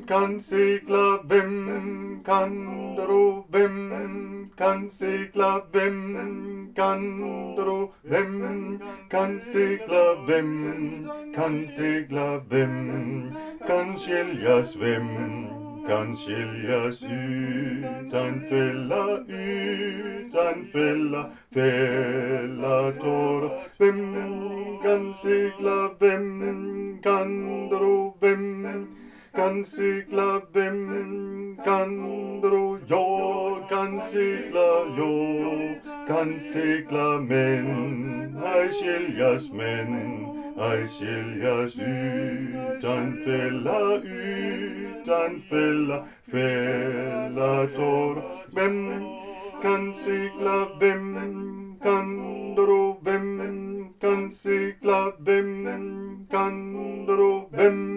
kan segla, hvem kan dro, hvem kan segla, hvem kan dro, hvem kan segla, hvem kan segla, hvem kan skiljas, hvem kan skiljas utan fälla, fälla tårar. Hvem kan segla, hvem kan dro, hvem kan segla, hvem kan dro, jag kan segla, jag kan segla, men ej skiljas, ej skiljas utan fälla tårar. Hvem kan segla, hvem kan dro, hvem kan segla, hvem kan dro, hvem